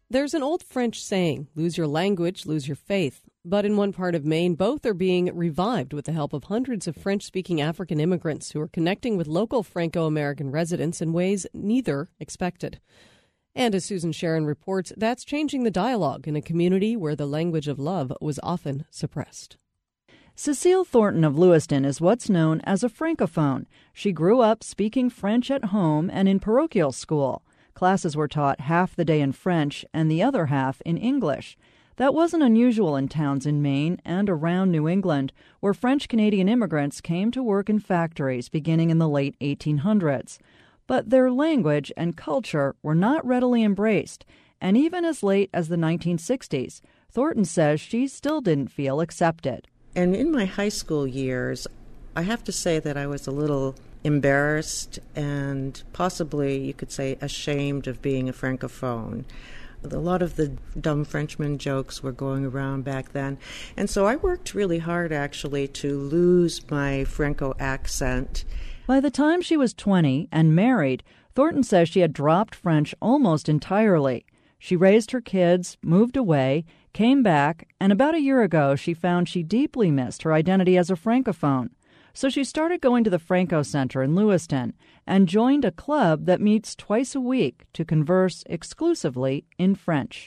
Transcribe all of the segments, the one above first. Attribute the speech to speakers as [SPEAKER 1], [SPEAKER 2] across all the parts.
[SPEAKER 1] There's an old French saying, lose your language, lose your faith. But in one part of Maine, both are being revived with the help of hundreds of French-speaking African immigrants who are connecting with local Franco-American residents in ways neither expected. And as Susan Sharon reports, that's changing the dialogue in a community where the language of love was often suppressed.
[SPEAKER 2] Cecile Thornton of Lewiston is what's known as a Francophone. She grew up speaking French at home and in parochial school. Classes were taught half the day in French and the other half in English. That wasn't unusual in towns in Maine and around New England, where French-Canadian immigrants came to work in factories beginning in the late 1800s. But their language and culture were not readily embraced, and even as late as the 1960s, Thornton says she still didn't feel accepted.
[SPEAKER 3] And in my high school years, I have to say that I was a little embarrassed and possibly, you could say, ashamed of being a Francophone. A lot of the dumb Frenchman jokes were going around back then. And so I worked really hard, actually, to lose my Franco accent.
[SPEAKER 2] By the time she was 20 and married, Thornton says she had dropped French almost entirely. She raised her kids, moved away, came back, and about a year ago she found she deeply missed her identity as a Francophone. So she started going to the Franco Center in Lewiston and joined a club that meets twice a week to converse exclusively in French.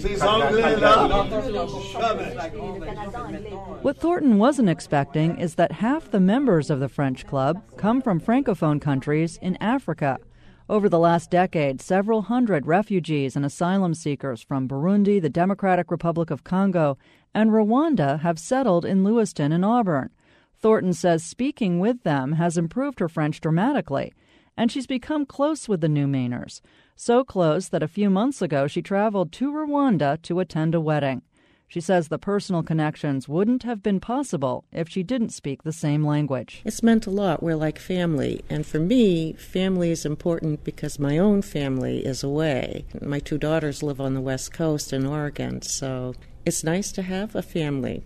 [SPEAKER 2] What Thornton wasn't expecting is that half the members of the French club come from Francophone countries in Africa. Over the last decade, several hundred refugees and asylum seekers from Burundi, the Democratic Republic of Congo, and Rwanda have settled in Lewiston and Auburn. Thornton says speaking with them has improved her French dramatically, and she's become close with the new Mainers. So close that a few months ago she traveled to Rwanda to attend a wedding. She says the personal connections wouldn't have been possible if she didn't speak the same language.
[SPEAKER 3] It's meant a lot. We're like family. And for me, family is important because my own family is away. My two daughters live on the West Coast in Oregon, so it's nice to have a family.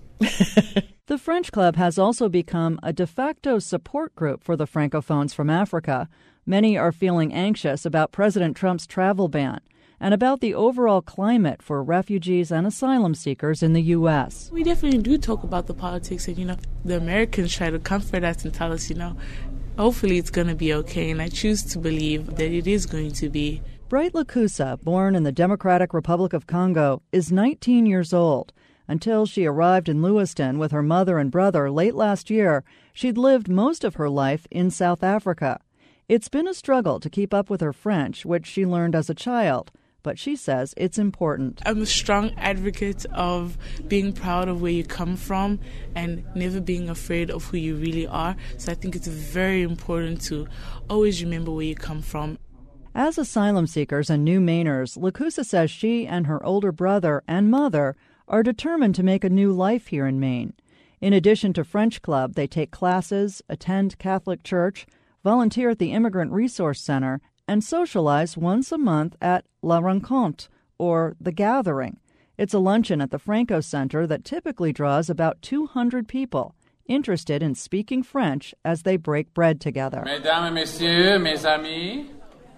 [SPEAKER 2] The French Club has also become a de facto support group for the Francophones from Africa. Many are feeling anxious about President Trump's travel ban and about the overall climate for refugees and asylum seekers in the U.S.
[SPEAKER 4] We definitely do talk about the politics, and, the Americans try to comfort us and tell us, hopefully it's going to be okay, and I choose to believe that it is going to be.
[SPEAKER 2] Bright Lukusa, born in the Democratic Republic of Congo, is 19 years old. Until she arrived in Lewiston with her mother and brother late last year, she'd lived most of her life in South Africa. It's been a struggle to keep up with her French, which she learned as a child, but she says it's important.
[SPEAKER 4] I'm a strong advocate of being proud of where you come from and never being afraid of who you really are. So I think it's very important to always remember where you come from.
[SPEAKER 2] As asylum seekers and new Mainers, Lukusa says she and her older brother and mother are determined to make a new life here in Maine. In addition to French Club, they take classes, attend Catholic church, volunteer at the Immigrant Resource Center, and socialize once a month at La Rencontre, or The Gathering. It's a luncheon at the Franco Center that typically draws about 200 people interested in speaking French as they break bread together.
[SPEAKER 5] Mesdames et messieurs, mes amis,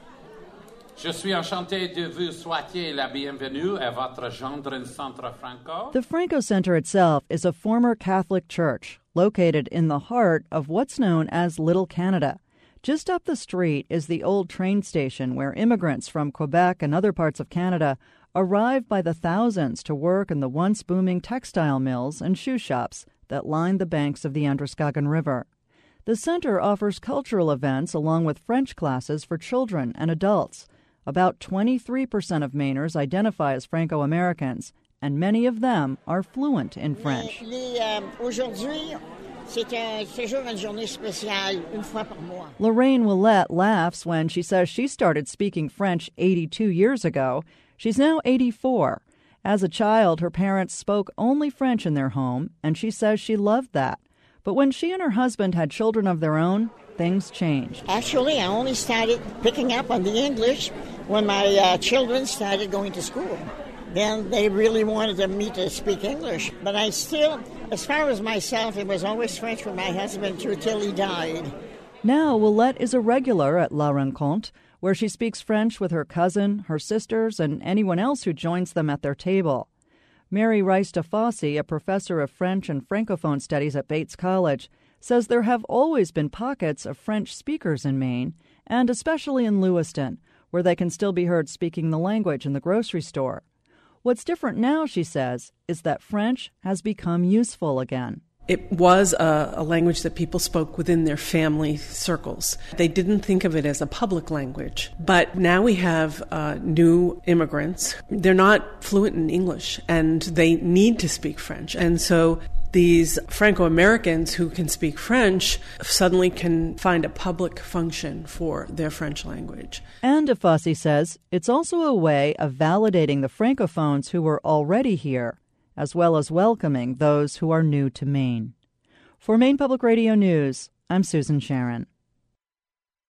[SPEAKER 5] je suis enchanté de vous souhaiter la bienvenue à votre Gendron Centre Franco.
[SPEAKER 2] The Franco Center itself is a former Catholic church located in the heart of what's known as Little Canada. Just up the street is the old train station where immigrants from Quebec and other parts of Canada arrive by the thousands to work in the once booming textile mills and shoe shops that line the banks of the Androscoggin River. The center offers cultural events along with French classes for children and adults. About 23% of Mainers identify as Franco-Americans, and many of them are fluent in French. Lorraine Willette laughs when she says she started speaking French 82 years ago. She's now 84. As a child, her parents spoke only French in their home, and she says she loved that. But when she and her husband had children of their own, things changed.
[SPEAKER 6] Actually, I only started picking up on the English when my children started going to school. Then they really wanted me to speak English. But I still, as far as myself, it was always French with my husband till he died.
[SPEAKER 2] Now, Willette is a regular at La Rencontre, where she speaks French with her cousin, her sisters, and anyone else who joins them at their table. Mary Rice-DeFosse, a professor of French and Francophone studies at Bates College, says there have always been pockets of French speakers in Maine, and especially in Lewiston, where they can still be heard speaking the language in the grocery store. What's different now, she says, is that French has become useful again.
[SPEAKER 7] It was a language that people spoke within their family circles. They didn't think of it as a public language. But now we have new immigrants. They're not fluent in English, and they need to speak French. And so these Franco-Americans who can speak French suddenly can find a public function for their French language.
[SPEAKER 2] And DeFosse says it's also a way of validating the Francophones who were already here, as well as welcoming those who are new to Maine. For Maine Public Radio News, I'm Susan Sharon.